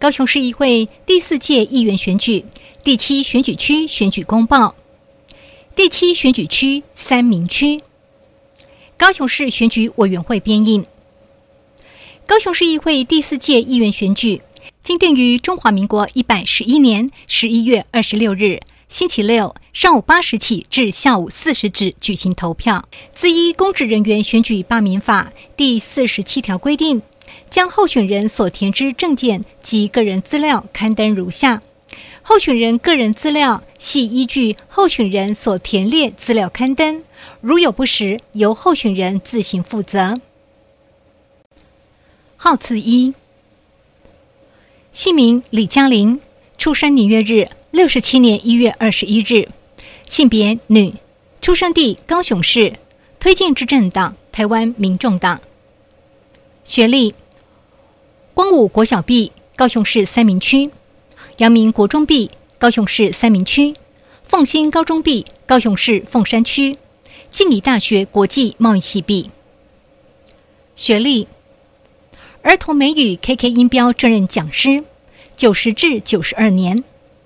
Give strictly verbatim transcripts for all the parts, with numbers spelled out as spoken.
高雄市议会第四届议员选举第七选举区选举公报。第七选举区三民区，高雄市选举委员会编印。高雄市议会第四届议员选举经定于中华民国一百十一年十一月二十六日星期六上午八时起至下午四时止举行投票。自依公职人员选举罢免法第四十七条规定，将候选人所填之证件及个人资料刊登如下。候选人个人资料系依据候选人所填列资料刊登，如有不实，由候选人自行负责。号次一，姓名李嘉玲，出生年月日六十七年一月二十一日，性别女，出生地高雄市，推荐之政党台湾民众党。学历光武国小毕，高雄市三民区；阳明国中毕，高雄市三民区；凤新高中毕，高雄市凤山区；静宜大学国际贸易系毕。学历儿童美语 K K 音标专任讲师，九十至九十二年；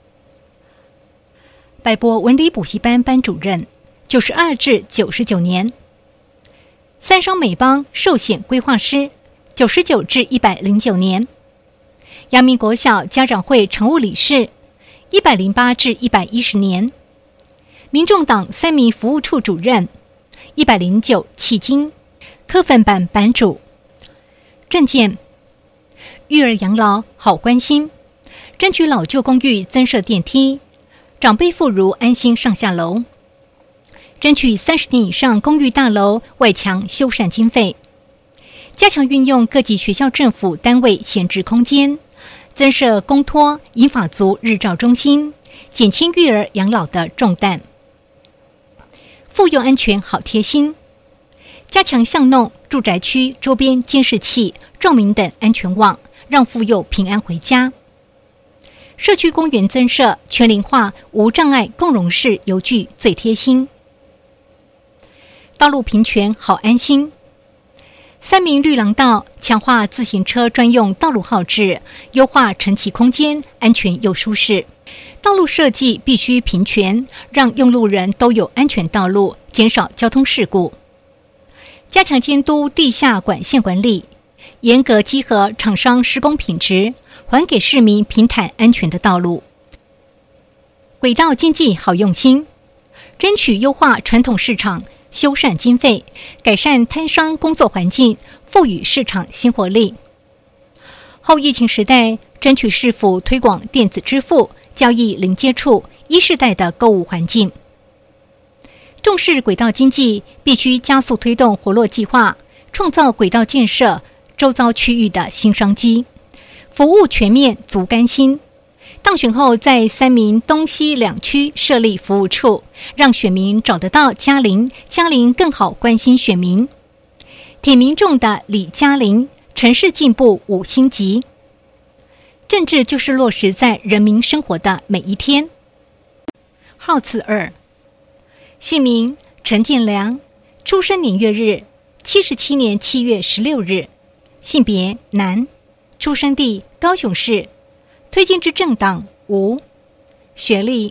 百博文理补习班班主任，九十二至九十九年；三商美邦寿险规划师，九十九至一百零九年；阳明国小家长会常务理事，一百零八至一百一十年；民众党三民服务处主任，一百零九迄今；科粉版版主。政见：育儿养老好关心，争取老旧公寓增设电梯，长辈妇孺安心上下楼，争取三十年以上公寓大楼外墙修缮经费，加强运用各级学校政府单位闲置空间，增设公托、银发族日照中心，减轻育儿养老的重担。妇幼安全好贴心，加强巷弄、住宅区周边监视器、照明等安全网，让妇幼平安回家。社区公园增设全龄化无障碍共融式游具最贴心。道路平权好安心，三名绿廊道强化自行车专用道路号志，优化乘骑空间，安全又舒适。道路设计必须平权，让用路人都有安全道路，减少交通事故。加强监督地下管线管理，严格稽核厂商施工品质，还给市民平坦安全的道路。轨道经济好用心，争取优化传统市场修缮经费，改善摊商工作环境，赋予市场新活力。后疫情时代，争取市府推广电子支付、交易零接触、一世代的购物环境。重视轨道经济，必须加速推动活络计划，创造轨道建设周遭区域的新商机，服务全面足甘心。当选后，在三民东西两区设立服务处，让选民找得到嘉玲，嘉玲更好关心选民。铁民众的李嘉玲，城市进步五星级。政治就是落实在人民生活的每一天。号次二，姓名陈建良，出生年月日七十七年七月十六日，性别男，出生地高雄市，推荐之政党无。学历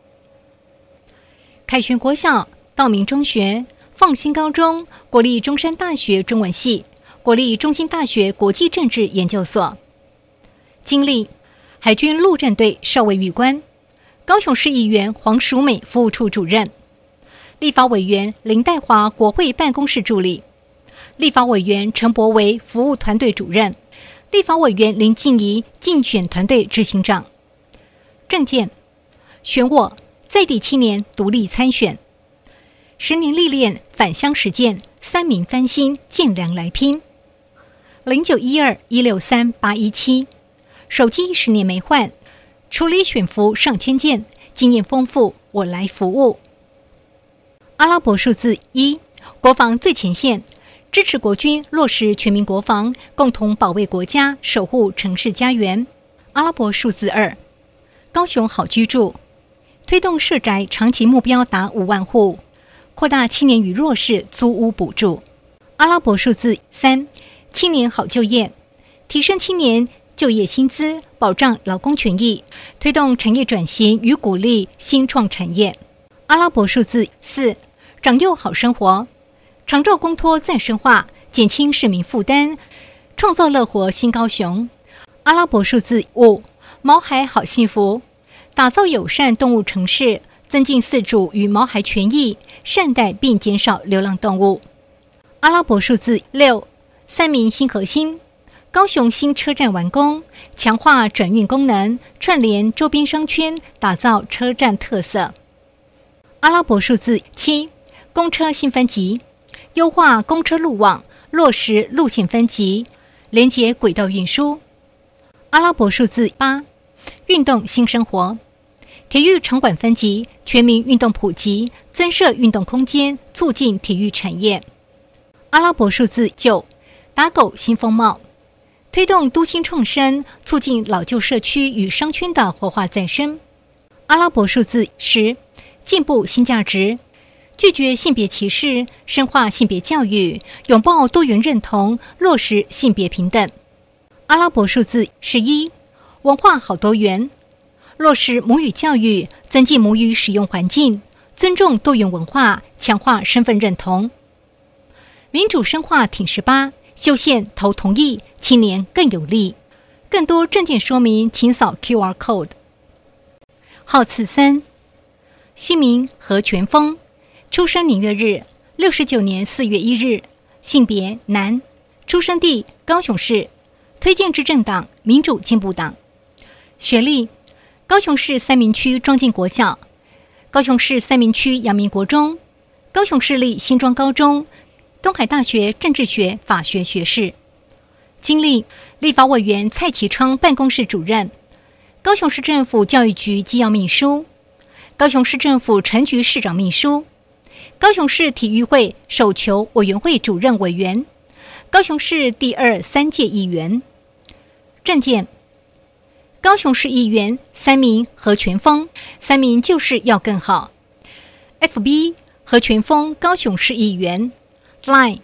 凯旋国小、道明中学、放心高中、国立中山大学中文系、国立中兴大学国际政治研究所。经历海军陆战队少尉尉官，高雄市议员黄淑美服务处主任，立法委员林岱华国会办公室助理，立法委员陈柏惟服务团队主任，立法委员林静怡竞选团队执行长。政见：选我在地青年独立参选，十年历练返乡实践，三民翻新建良来拼。零九一二一六三八一七，手机十年没换，处理选服上千件，经验丰富，我来服务。阿拉伯数字一，国防最前线，支持国军落实全民国防，共同保卫国家，守护城市家园。阿拉伯数字二，高雄好居住，推动社宅长期目标达五万户，扩大青年与弱势租屋补助。阿拉伯数字三，青年好就业，提升青年就业薪资，保障劳工权益，推动产业转型与鼓励新创产业。阿拉伯数字四，长幼好生活，长照公托再生化，减轻市民负担，创造乐活新高雄。阿拉伯数字五，毛孩好幸福，打造友善动物城市，增进饲主与毛孩权益，善待并减少流浪动物。阿拉伯数字六，三民新核心，高雄新车站完工，强化转运功能，串联周边商圈，打造车站特色。阿拉伯数字七，公车新分级，优化公车路网，落实路线分级，连结轨道运输。阿拉伯数字八，运动新生活，体育场馆分级，全民运动普及，增设运动空间，促进体育产业。阿拉伯数字九，打狗新风貌，推动都心创生，促进老旧社区与商圈的活化再生。阿拉伯数字十，进步新价值，拒绝性别歧视，深化性别教育，拥抱多元认同，落实性别平等。阿拉伯数字十一，文化好多元，落实母语教育，增进母语使用环境，尊重多元文化，强化身份认同。民主深化挺十八，修宪投同意，青年更有力。更多证件说明请扫 Q R code。 号次三，姓名何全峰，出生年月日六十九年四月一日，性别男，出生地高雄市，推荐之政党民主进步党。学历高雄市三民区庄敬国小，高雄市三民区阳明国中，高雄市立新庄高中，东海大学政治学法学学士。经历立法委员蔡其昌办公室主任，高雄市政府教育局机要秘书，高雄市政府陈局市长秘书，高雄市体育会手球委员会主任委员，高雄市第二三届议员。政见高雄市议员三民何全峰，三民就是要更好。 F B 何全峰高雄市议员， Line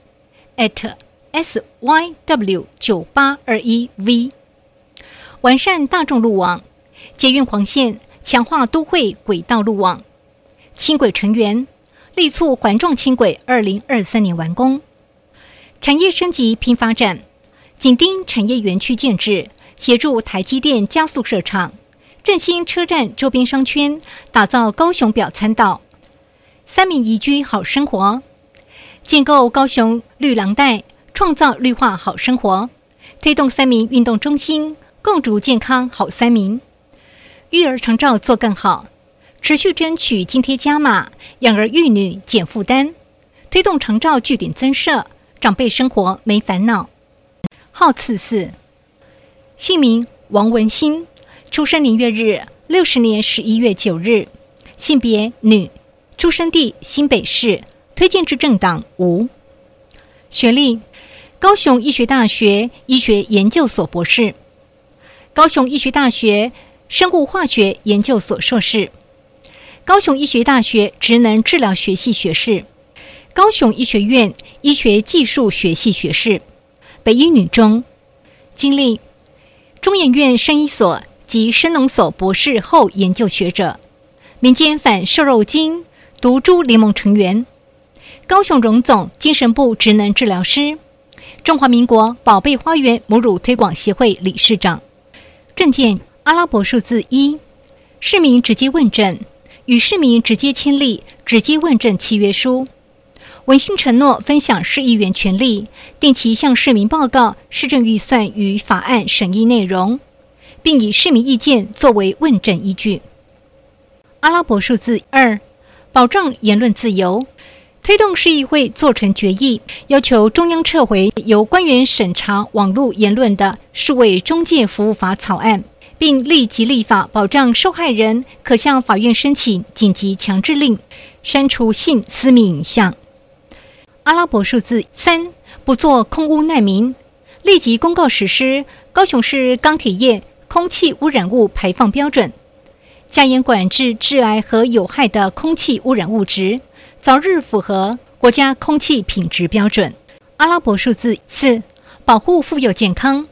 at S Y W 九八二一 V。 完善大众路网，捷运黄线强化都会轨道路网，轻轨成员力促环状轻轨二零二三年完工。产业升级拼发展，紧盯产业园区建制，协助台积电加速设厂，振兴车站周边商圈，打造高雄表参道。三民宜居好生活，建构高雄绿廊带，创造绿化好生活，推动三民运动中心，共筑健康好三民。育儿长照做更好，持续争取津贴加码，养儿育女减负担，推动长照据点增设，长辈生活没烦恼。号次四，姓名王文新，出生年月日六十年十一月九日，性别女，出生地新北市，推荐之政党无。学历高雄医学大学医学研究所博士，高雄医学大学生物化学研究所硕士，高雄医学大学职能治疗学系学士，高雄医学院医学技术学系学士，北医女中。经历中研院生医所及生农所博士后研究学者，民间反瘦肉精毒株联盟成员，高雄荣总精神部职能治疗师，中华民国宝贝花园母乳推广协会理事长。政见阿拉伯数字一，市民直接问政，与市民直接签立直接问政契约书，文心承诺分享市议员权利，定期向市民报告市政预算与法案审议内容，并以市民意见作为问政依据。阿拉伯数字二，保障言论自由，推动市议会做成决议，要求中央撤回由官员审查网络言论的数位中介服务法草案，并立即立法保障受害人可向法院申请紧急强制令，删除性私密影像。阿拉伯数字三，不做空污难民，立即公告实施高雄市钢铁业空气污染物排放标准，加严管制致癌和有害的空气污染物质，早日符合国家空气品质标准。阿拉伯数字四，保护妇幼健康，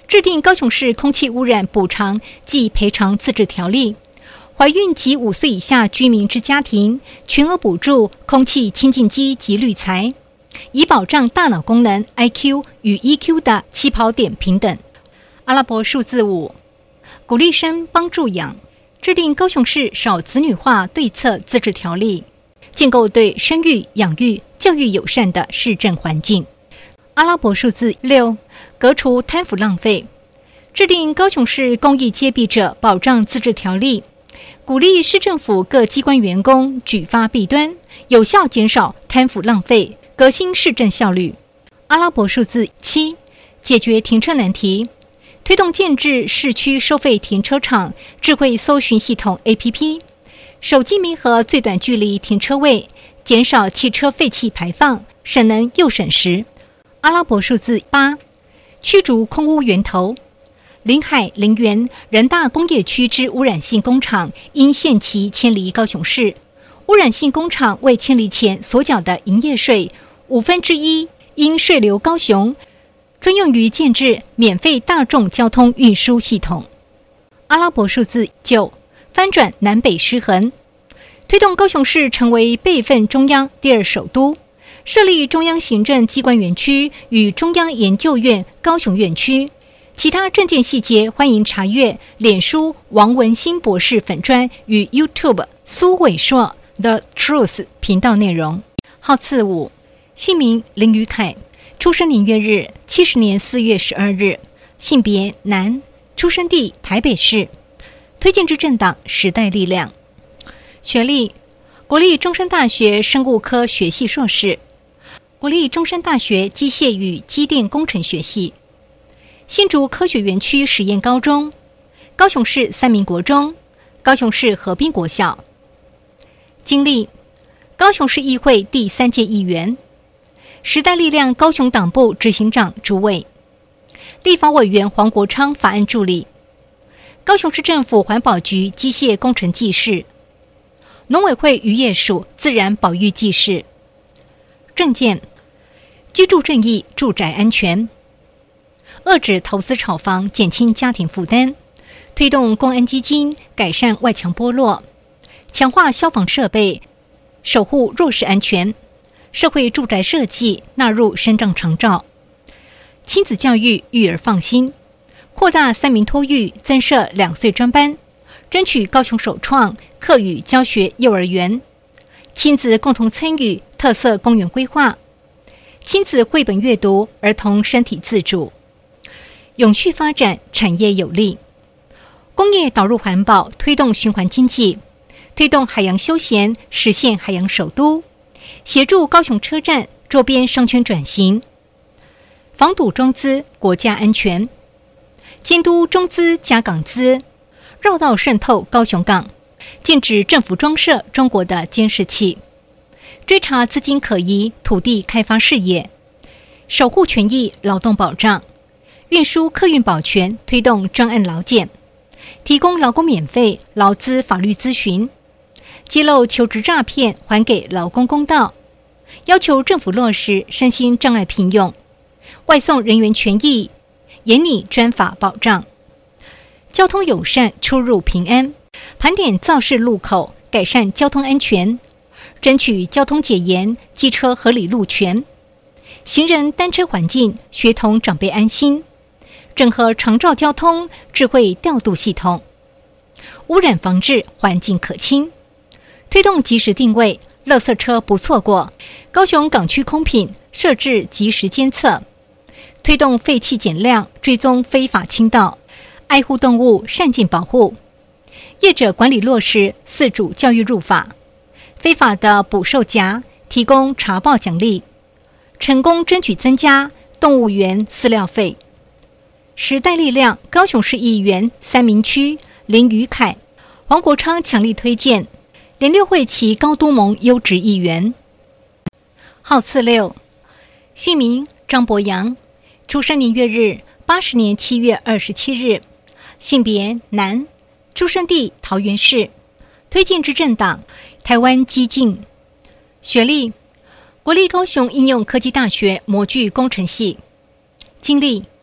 制定高雄市空气污染补偿及赔偿自治条例，怀孕及五岁以下居民之家庭全额补助空气清净机及滤材，以保障大脑功能 I Q 与 E Q 的起跑点平等。阿拉伯数字五，鼓励生帮助养，制定高雄市少子女化对策自治条例，建构对生育、养育、教育友善的市政环境。阿拉伯数字六，革除贪腐浪费，制定高雄市公益揭弊者保障自治条例，鼓励市政府各机关员工举发弊端，有效减少贪腐浪费，革新市政效率。阿拉伯数字七，解决停车难题，推动建置市区收费停车场智慧搜寻系统 A P P， 手机弥合最短距离停车位，减少汽车废气排放，省能又省时。阿拉伯数字八，驱逐空污源头，临海、林园、人大工业区之污染性工厂应限期迁离高雄市，污染性工厂未迁离前所缴的营业税五分之一应税留高雄，专用于建置免费大众交通运输系统。阿拉伯数字九，翻转南北失衡，推动高雄市成为备份中央第二首都，设立中央行政机关园区与中央研究院高雄院区。其他政见细节欢迎查阅脸书王文兴博士粉专与 YouTube 苏伟硕 The Truth 频道内容。号次五，姓名林宇凯，出生年月日七十年四月十二日，性别男，出生地台北市，推荐之政党时代力量。学历国立中山大学生物科学系硕士，国立中山大学机械与机电工程学系，新竹科学园区实验高中，高雄市三民国中，高雄市河滨国小。经历高雄市议会第三届议员，时代力量高雄党部执行长主委，立法委员黄国昌法案助理，高雄市政府环保局机械工程技士，农委会渔业署自然保育技士。政见居住正义、住宅安全，遏止投资炒房，减轻家庭负担，推动公安基金改善外墙剥落，强化消防设备，守护弱势安全，社会住宅设计纳入身障长照，亲子教育育儿放心，扩大三民托育，增设两岁专班，争取高雄首创客语教学幼儿园，亲子共同参与特色公园规划，亲子绘本阅读，儿童身体自主，永续发展产业有力，工业导入环保，推动循环经济，推动海洋休闲，实现海洋首都，协助高雄车站周边商圈转型，防堵中资，国家安全，监督中资加港资，绕道渗透高雄港，禁止政府装设中国的监视器，追查资金可疑土地开发事业，守护权益劳动保障，运输客运保全，推动专案劳检，提供劳工免费劳资法律咨询，揭露求职诈骗，还给劳工公道，要求政府落实身心障碍聘用，外送人员权益严拟专法保障，交通友善，出入平安，盘点肇事路口，改善交通安全，争取交通解严，机车合理路权，行人单车环境，学童长辈安心，整合长照交通智慧调度系统，污染防治，环境可亲，推动及时定位，垃圾车不错过，高雄港区空品设置及时监测，推动废气减量，追踪非法倾倒，爱护动物，善尽保护，业者管理落实饲主教育入法，非法的捕兽夹提供查报奖励，成功争取增加动物园饲料费。时代力量高雄市议员三民区林宇凯、黄国昌强力推荐，联六会旗高都盟优质议员。号次六，姓名张博洋，出生年月日八十年七月二十七日，性别男，出生地桃园市，推荐之政党台湾基进。学历国立高雄应用科技大学模具工程系。经历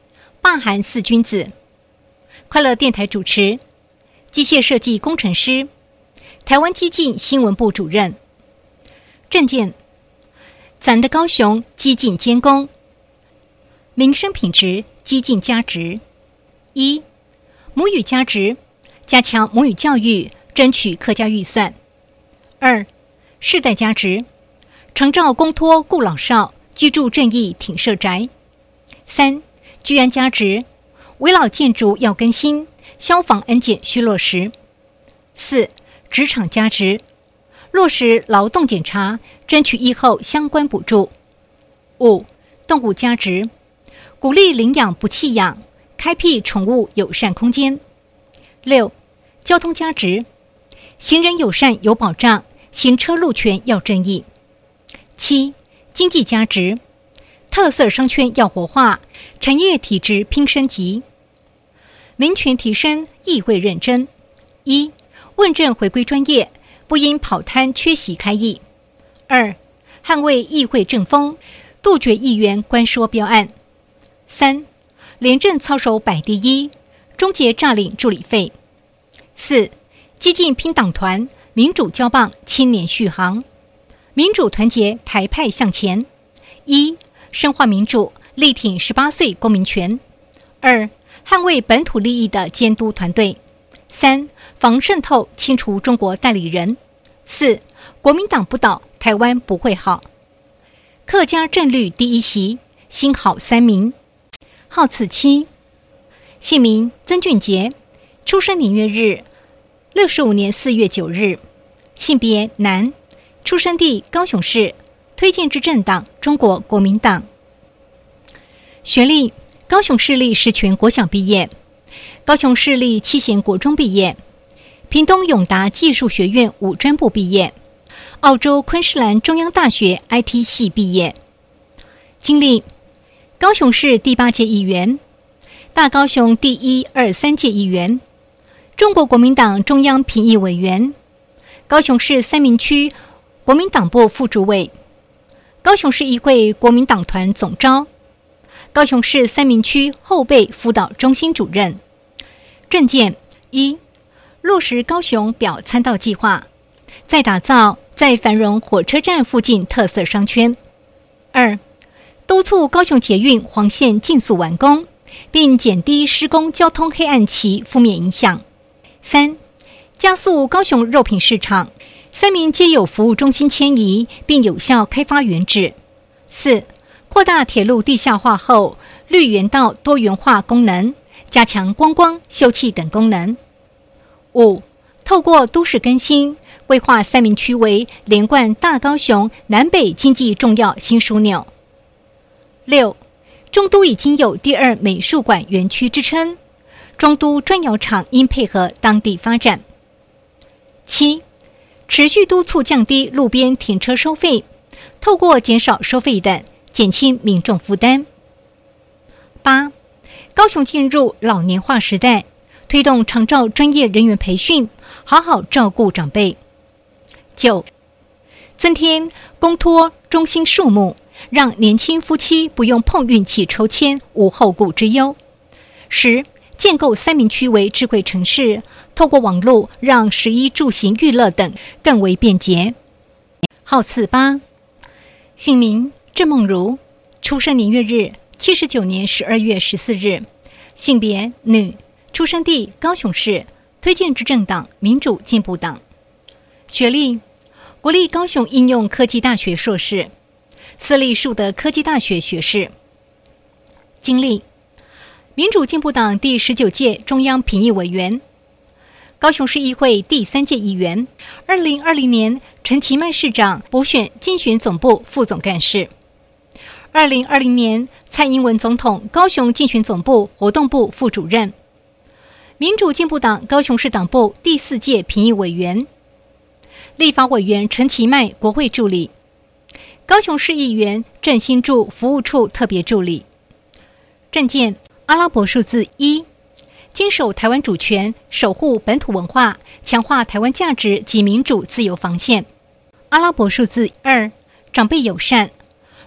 罢韩四君子。快乐电台主持，机械设计工程师，台湾基进新闻部主任。政见：咱的高雄基进监工，民生品质基进加值。一、母语加值，加强母语教育，争取客家预算。二、世代加值，长照公托顾老少，居住正义挺社宅。三、居安加值，危老建筑要更新，消防安检需落实。四、职场加值，落实劳动检查，争取疫后相关补助。五、动物加值，鼓励领养不弃养，开辟宠物友善空间。六、交通加值，行人友善有保障，行车路权要正义。七、经济加值，特色商圈要活化，产业体制拼升级。民权提升，议会认真。一、问政回归专业，不因跑摊缺席开议。二、捍卫议会正风，杜绝议员官说标案。三、廉政操守摆第一，终结诈领助理费。四、激进拼党团，民主交棒，青年续航，民主团结，台派向前。一、深化民主，力挺十八岁公民权。二、捍卫本土利益的监督团队。三、防渗透，清除中国代理人。四、国民党不倒，台湾不会好。客家正律第一席，新好三名。号次七，姓名曾俊杰，出生年月日六十五年四月九日，性别男，出生地高雄市，推荐之政党中国国民党。学历高雄市立实权国小毕业，高雄市立七贤国中毕业，屏东永达技术学院五专部毕业，澳洲昆士兰中央大学 I T 系毕业。经历高雄市第八届议员，大高雄第一、二、三届议员，中国国民党中央评议委员，高雄市三民区国民党部副主委，高雄市议会国民党团总召，高雄市三民区后备辅导中心主任。政见：一、落实高雄表参道计划，再打造在繁荣火车站附近特色商圈。二、督促高雄捷运黄线尽速完工，并减低施工交通黑暗期负面影响。三、加速高雄肉品市场，三民皆有服务中心迁移，并有效开发原址。四、扩大铁路地下化后绿园道多元化功能，加强观光、休憩等功能。五、透过都市更新，规划三民区为连贯大高雄南北经济重要新枢纽。六、中都已经有第二美术馆园区之称，中都砖窑厂应配合当地发展。七、持续督促降低路边停车收费，透过减少收费等，减轻民众负担。八、高雄进入老年化时代，推动长照专业人员培训，好好照顾长辈。九、增添公托中心数目，让年轻夫妻不用碰运气抽签，无后顾之忧。十、建构三民区为智慧城市，透过网络让食衣住行娱乐等更为便捷。号次八，姓名郑梦如，出生年月日七十九年十二月十四日，性别女，出生地高雄市，推荐之政党民主进步党。学历国立高雄应用科技大学硕士，私立树德科技大学学士。经历民主进步党第十九届中央评议委员，高雄市议会第三届议员，二零二零年陈其迈市长补选竞选总部副总干事，二零二零年蔡英文总统高雄竞选总部活动部副主任，民主进步党高雄市党部第四届评议委员，立法委员陈其迈国会助理，高雄市议员郑新柱服务处特别助理。政见阿拉伯数字一，坚守台湾主权，守护本土文化，强化台湾价值及民主自由防线。阿拉伯数字二，长辈友善，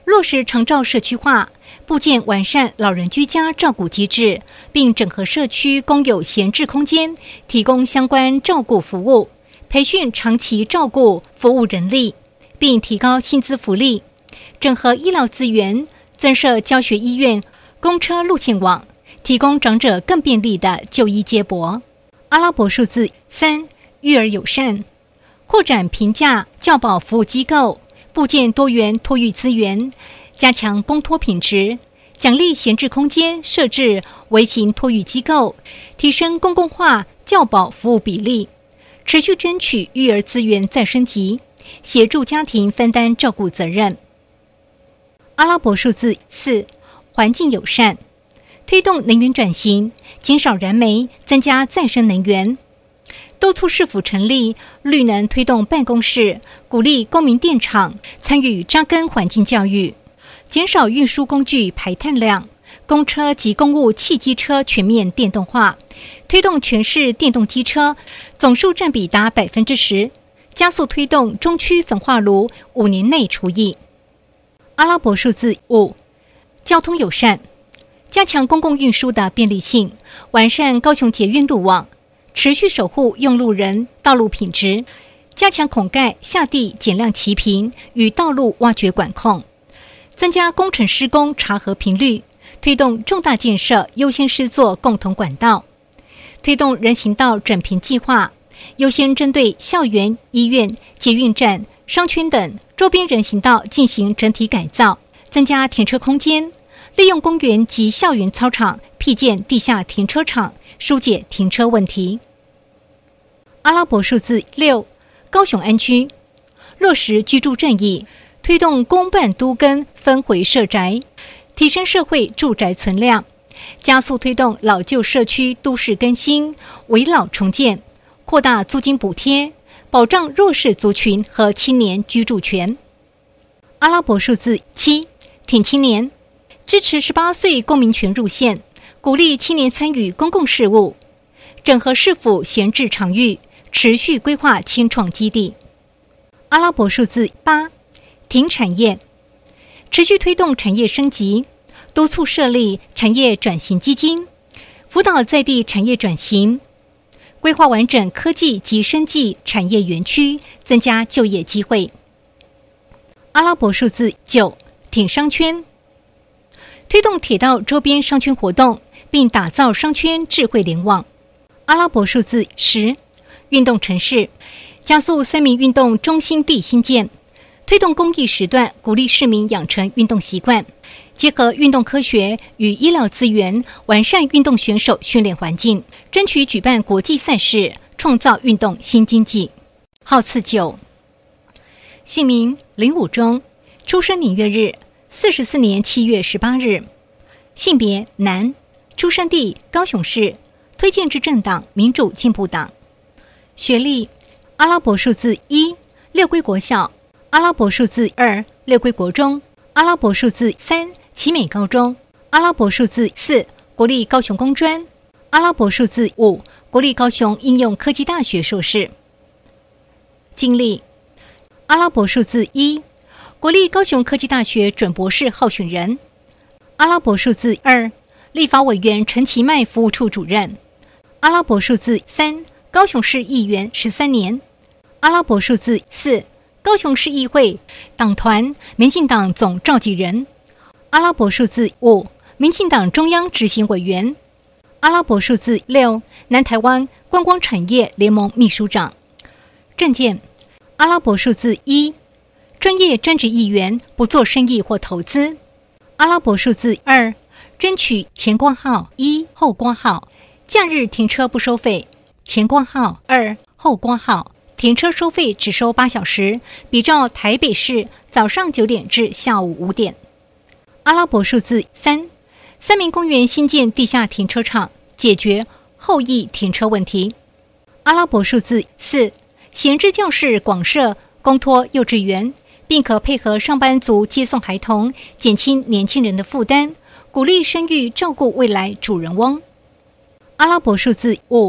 落实长照社区化，布建完善老人居家照顾机制，并整合社区公有闲置空间，提供相关照顾服务，培训长期照顾服务人力，并提高薪资福利，整合医疗资源，增设教学医院、公车路线网，提供长者更便利的就医接驳。阿拉伯数字三，育儿友善，扩展评价教保服务机构，布建多元托育资源，加强公托品质，奖励闲置空间设置微型托育机构，提升公共化教保服务比例，持续争取育儿资源再升级，协助家庭分担照顾责任。阿拉伯数字四，环境友善，推动能源转型，减少燃煤，增加再生能源。督促市府成立绿能推动办公室，鼓励公民电厂参与扎根环境教育，减少运输工具排碳量，公车及公务汽机车全面电动化，推动全市电动机车总数占比达百分之十，加速推动中区焚化炉五年内除役。阿拉伯数字五，交通友善，加强公共运输的便利性，完善高雄捷运路网，持续守护用路人道路品质，加强孔盖下地减量齐平与道路挖掘管控，增加工程施工查核频率，推动重大建设优先施作共同管道，推动人行道整平计划，优先针对校园、医院、捷运站、商圈等周边人行道进行整体改造，增加停车空间，利用公园及校园操场辟建地下停车场，疏解停车问题。阿拉伯数字六，高雄安居，落实居住正义，推动公办都更分回社宅，提升社会住宅存量，加速推动老旧社区都市更新、危老重建，扩大租金补贴，保障弱势族群和青年居住权。阿拉伯数字七，挺青年，支持十八岁公民权入宪，鼓励青年参与公共事务，整合市府闲置场域，持续规划青创基地。阿拉伯数字八，挺产业，持续推动产业升级，督促设立产业转型基金，辅导在地产业转型，规划完整科技及生技产业园区，增加就业机会。阿拉伯数字九，挺商圈，推动铁道周边商圈活动，并打造商圈智慧联网。阿拉伯数字十，运动城市，加速三民运动中心地兴建，推动公益时段，鼓励市民养成运动习惯，结合运动科学与医疗资源，完善运动选手训练环境，争取举办国际赛事，创造运动新经济。号次九，姓名林武忠，出生年月日四十四年七月十八日，性别男，出生地高雄市，推荐之政党民主进步党。学历阿拉伯数字一，六龟国小；阿拉伯数字二，六龟国中；阿拉伯数字三，奇美高中；阿拉伯数字四，国立高雄工专；阿拉伯数字五，国立高雄应用科技大学硕士。经历阿拉伯数字一，国立高雄科技大学准博士候选人；阿拉伯数字二，立法委员陈其迈服务处主任；阿拉伯数字三，高雄市议员十三年；阿拉伯数字四，高雄市议会党团民进党总召集人；阿拉伯数字五，民进党中央执行委员；阿拉伯数字六，南台湾观光产业联盟秘书长。政见阿拉伯数字一，专业专职议员，不做生意或投资；阿拉伯数字二，争取前挂号一后挂号，假日停车不收费；前挂号二后挂号，停车收费只收八小时，比照台北市早上九点至下午五点。阿拉伯数字三，三民公园新建地下停车场，解决后裔停车问题。阿拉伯数字四，闲置教室广设公托幼稚园，并可配合上班族接送孩童，减轻年轻人的负担，鼓励生育照顾未来主人翁。阿拉伯数字五，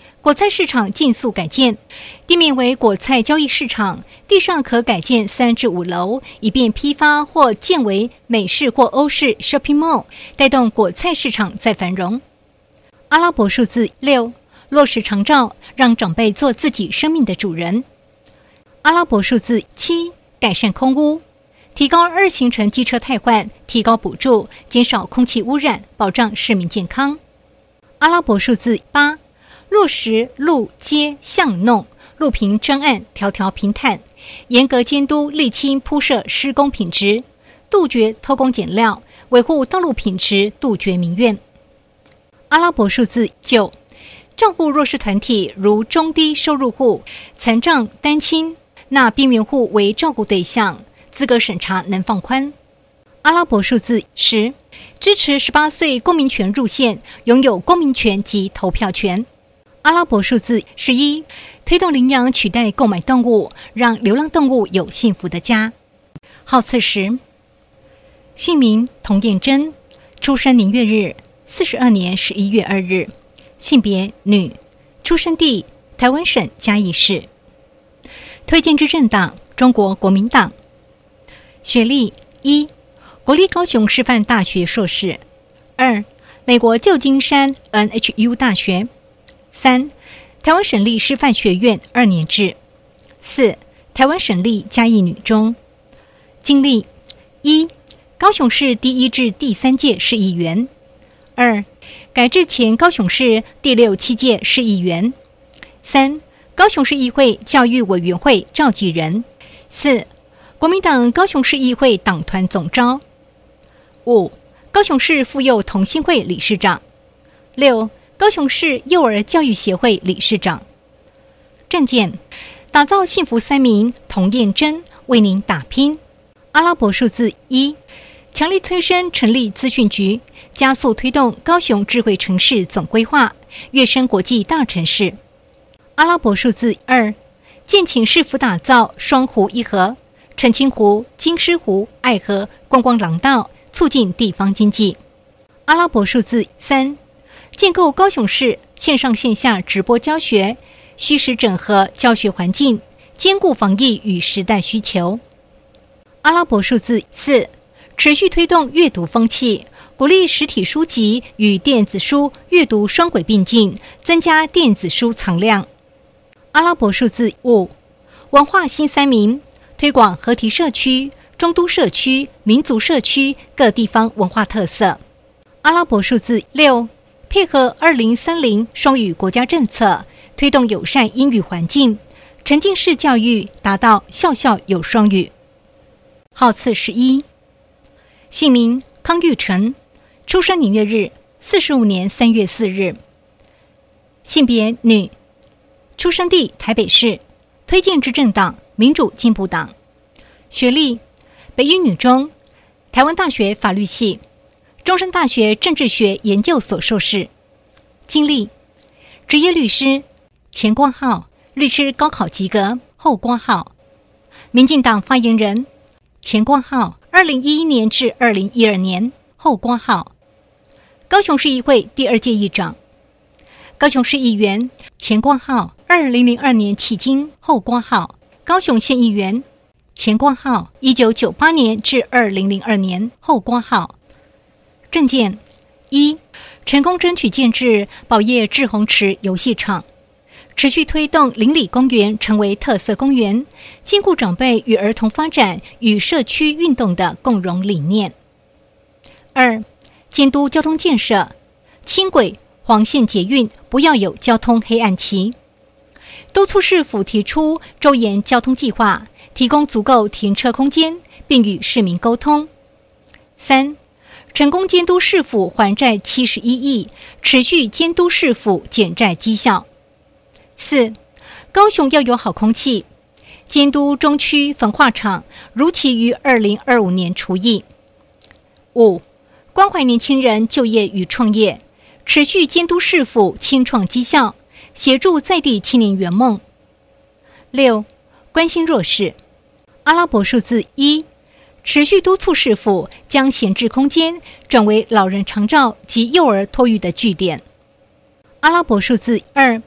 果菜市场尽速改建，地面为果菜交易市场，地上可改建三至五楼，以便批发或建为美式或欧式 shopping mall， 带动果菜市场再繁荣。阿拉伯数字六，落实长照，让长辈做自己生命的主人。阿拉伯数字七，改善空污，提高二行程机车汰换，提高补助，减少空气污染，保障市民健康。阿拉伯数字八，落实路街巷弄路平专案，条条平坦，严格监督沥青铺设施工品质，杜绝偷工减料，维护道路品质，杜绝民怨。阿拉伯数字九，照顾弱势团体，如中低收入户、残障、单亲，纳边缘户为照顾对象，资格审查能放宽。阿拉伯数字十，支持十八岁公民权入宪，拥有公民权及投票权。阿拉伯数字十一，推动领养取代购买动物，让流浪动物有幸福的家。号次十，姓名童燕珍，出生年月日四十二年十一月二日，性别女，出生地台湾省嘉义市。推荐之政党中国国民党。学历一，国立高雄师范大学硕士。二，美国旧金山 N H U 大学。三，台湾省立师范学院二年制。四，台湾省立嘉义女中。经历一，高雄市第一至第三届市议员。二，改制前高雄市第六七届市议员。三，高雄市议会教育委员会召集人。四，国民党高雄市议会党团总召。五，高雄市妇幼同心会理事长。六，高雄市幼儿教育协会理事长。政见：打造幸福三民，童燕珍为您打拼。阿拉伯数字一，强力催生成立资讯局，加速推动高雄智慧城市总规划，跃升国际大城市。阿拉伯数字二，建请市府打造双湖一河，澄清湖、金狮湖、爱河观光廊道，促进地方经济。阿拉伯数字三，建构高雄市线上线下直播教学，虚实整合教学环境，兼顾防疫与时代需求。阿拉伯数字四，持续推动阅读风气，鼓励实体书籍与电子书阅读双轨并进，增加电子书藏量。阿拉伯数字五，文化新三民，推广合体社区、中都社区、民族社区各地方文化特色。阿拉伯数字六，配合二零三零双语国家政策，推动友善英语环境，沉浸式教育达到校校有双语。号次十一，姓名康玉成，出生年月日四十五年三月四日，性别女，出生地台北市，推荐之政党民主进步党。学历北一女中，台湾大学法律系，中山大学政治学研究所硕士。经历职业律师，前挂号律师高考及格，后挂号民进党发言人，前挂号二零一一年至二零一二年，后挂号高雄市议会第二届议长，高雄市议员，前挂号二零零二年迄今，后挂号高雄县议员，前挂号一九九八年至二零零二年，后挂号。政见一，成功争取建制宝业志洪池游戏场，持续推动邻里公园成为特色公园，兼顾长辈与儿童发展与社区运动的共荣理念。二，监督交通建设，轻轨、黄线捷运不要有交通黑暗期，督促市府提出周延交通计划，提供足够停车空间，并与市民沟通。三，成功监督市府还债七十一亿，持续监督市府减债绩效。四，高雄要有好空气，监督中区焚化厂如期于二零二五年除役。五，关怀年轻人就业与创业，持续监督市府青创绩效，协助在地青年圆梦。六，关心弱势。阿拉伯数字一，持续督促市府将闲置空间转为老人长照及幼儿托育的据点。阿拉伯数字二，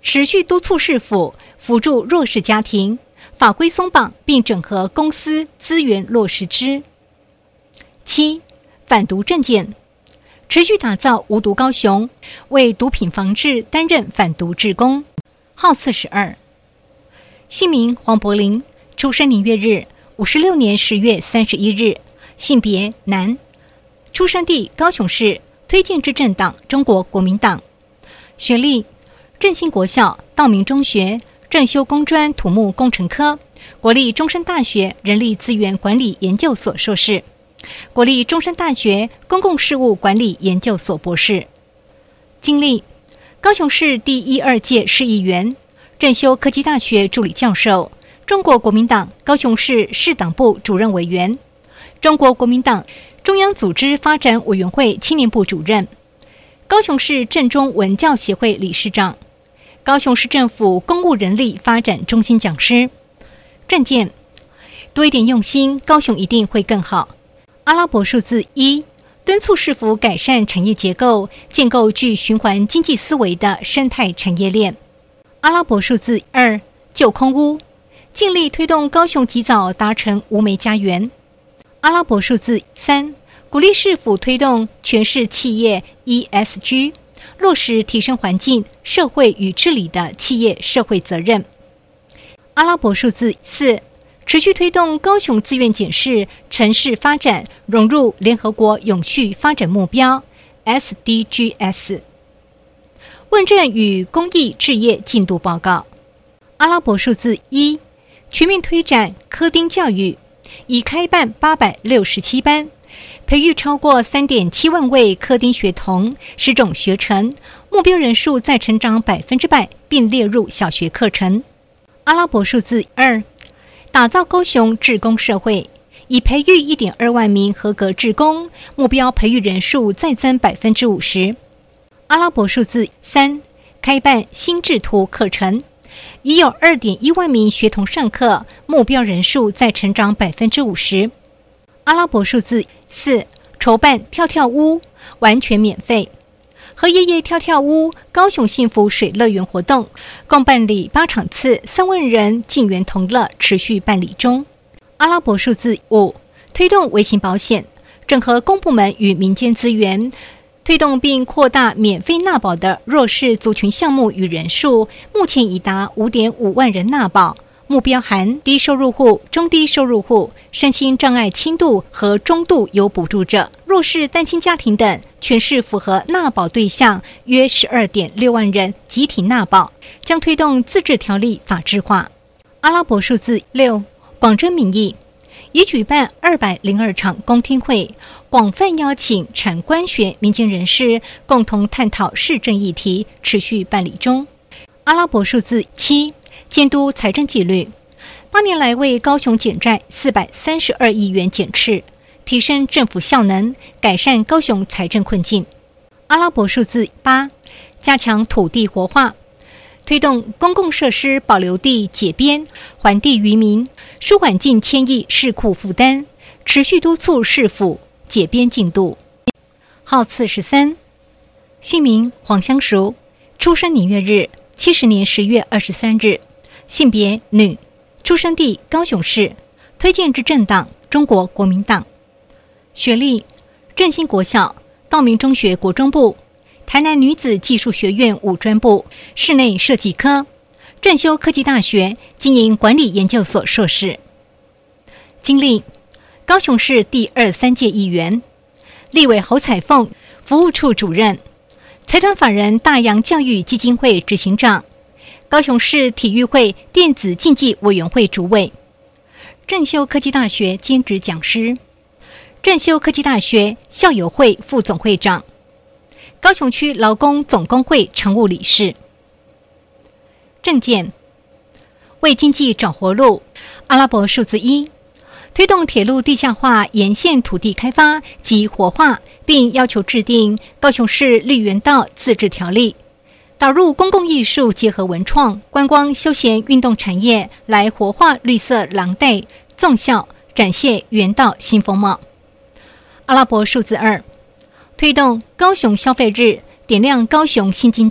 持续督促市府扶助弱势家庭，法规松绑并整合公司资源落实之。七、反毒政见，持续打造无毒高雄，为毒品防治担任反毒志工。号四十二，姓名黄柏林，出生年月日五十六年十月三十一日，性别男，出生地高雄市，推荐之政党中国国民党。学历振兴国小、道明中学正修工专土木工程科，国立中山大学人力资源管理研究所硕士，国立中山大学公共事务管理研究所博士。经历高雄市第一二届市议员，正修科技大学助理教授，中国国民党高雄市市党部主任委员，中国国民党中央组织发展委员会青年部主任，高雄市正中文教协会理事长，高雄市政府公务人力发展中心讲师。政见多一点用心，高雄一定会更好。阿拉伯数字一，敦促市府改善产业结构，建构具循环经济思维的生态产业链。阿拉伯数字二，救空屋，尽力推动高雄及早达成无煤家园。阿拉伯数字三，鼓励市府推动全市企业 E S G， 落实提升环境、社会与治理的企业社会责任。阿拉伯数字四，持续推动高雄自愿检视城市发展融入联合国永续发展目标 S D Gs。 问政与公益置业进度报告。阿拉伯数字一，全面推展科丁教育，已开办八百六十七班，培育超过 三点七万位科丁学童，十种学程，目标人数再成长百分之百，并列入小学课程。阿拉伯数字二，打造高雄志工社会，已培育 一点二万名合格志工，目标培育人数再增百分之五十。阿拉伯数字三，开办心智图课程，已有 二点一万名学童上课，目标人数再成长百分之五十。阿拉伯数字四，筹办跳跳屋，完全免费。和爷爷跳跳屋高雄幸福水乐园活动，共办理八场次，三万人进园同乐，持续办理中。阿拉伯数字五，推动微型保险，整合公部门与民间资源，推动并扩大免费纳保的弱势族群项目与人数，目前已达 五点五万人纳保，目标含低收入户、中低收入户、身心障碍轻度和中度有补助者、弱势单亲家庭等，全市符合纳保对象约 十二点六万人集体纳保，将推动自治条例法制化。阿拉伯数字六，广征民意，已举办二百零二场公听会，广泛邀请产官学民间人士共同探讨市政议题，持续办理中。阿拉伯数字七，监督财政纪律，八年来为高雄减债四百三十二亿元减赤，提升政府效能，改善高雄财政困境。阿拉伯数字八，加强土地活化，推动公共设施保留地解编，还地于民，舒缓近千亿市库负担，持续督促市府解编进度。号四十三，姓名黄香淑，出生年月日七十年十月二十三日，性别女，出生地高雄市，推荐之政党中国国民党。学历振兴国小、道明中学国中部，台南女子技术学院五专部室内设计科，正修科技大学经营管理研究所硕士。经历高雄市第二三届议员，立委侯彩凤服务处主任，财团法人大洋教育基金会执行长，高雄市体育会电子竞技委员会主委，正修科技大学兼职讲师，正修科技大学校友会副总会长，高雄区劳工总工会常务理事。政见为经济找活路，阿拉伯数字一，推动铁路地下化沿线土地开发及活化，并要求制定高雄市绿园道自治条例，导入公共艺术结合文创、观光休闲运动产业，来活化绿色廊带，纵效展现园道新风貌。阿拉伯数字二，推动高雄消费日，点亮高雄新经济，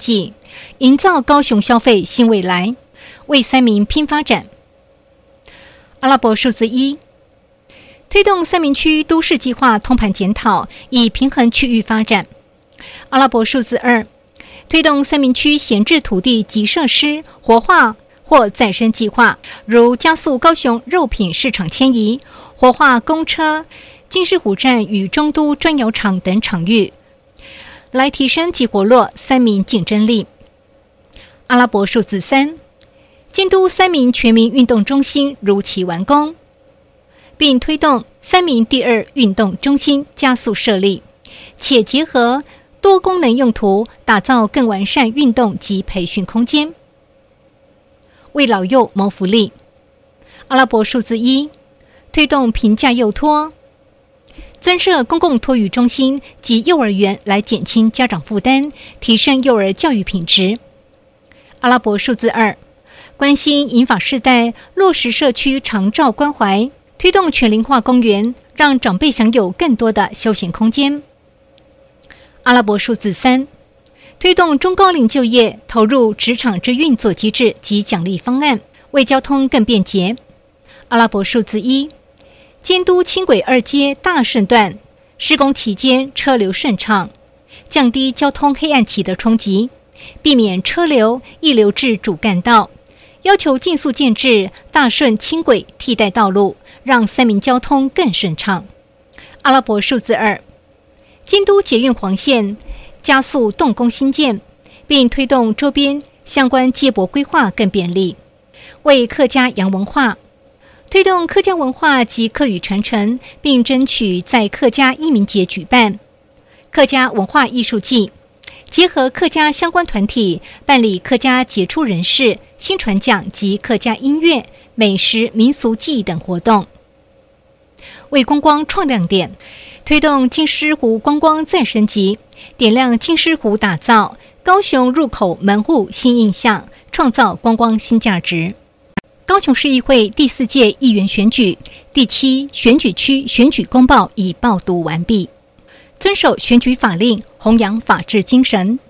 营造高雄消费新未来，为三民拼发展。阿拉伯数字一，推动三民区都市计划通盘检讨，以平衡区域发展。阿拉伯数字二，推动三民区闲置土地及设施活化或再生计划，如加速高雄肉品市场迁移，活化公车、金狮湖站与中都砖窑厂等场域，来提升及活络三民竞争力。阿拉伯数字三，监督三民全民运动中心如期完工，并推动三民第二运动中心加速设立，且结合多功能用途，打造更完善运动及培训空间，为老幼谋福利。阿拉伯数字一，推动平价幼托，增设公共托育中心及幼儿园来减轻家长负担，提升幼儿教育品质。阿拉伯数字二，关心银发世代，落实社区长照关怀，推动全龄化公园，让长辈享有更多的休闲空间。阿拉伯数字三，推动中高龄就业，投入职场之运作机制及奖励方案，为交通更便捷。阿拉伯数字一，监督轻轨二街大顺段施工期间车流顺畅，降低交通黑暗期的冲击，避免车流溢流至主干道，要求尽速建置大顺轻轨替代道路，让三民交通更顺畅。阿拉伯数字二，监督捷运黄线加速动工兴建，并推动周边相关接驳规划更便利，为客家洋文化，推动客家文化及客语传承，并争取在客家移民节举办客家文化艺术季，结合客家相关团体办理客家杰出人士新传奖及客家音乐、美食、民俗技艺等活动，为观光创亮点，推动金狮湖观光再升级，点亮金狮湖打造高雄入口门户新印象，创造观光新价值。高雄市议会第四届议员选举第七选举区选举公报已报读完毕，遵守选举法令，弘扬法治精神。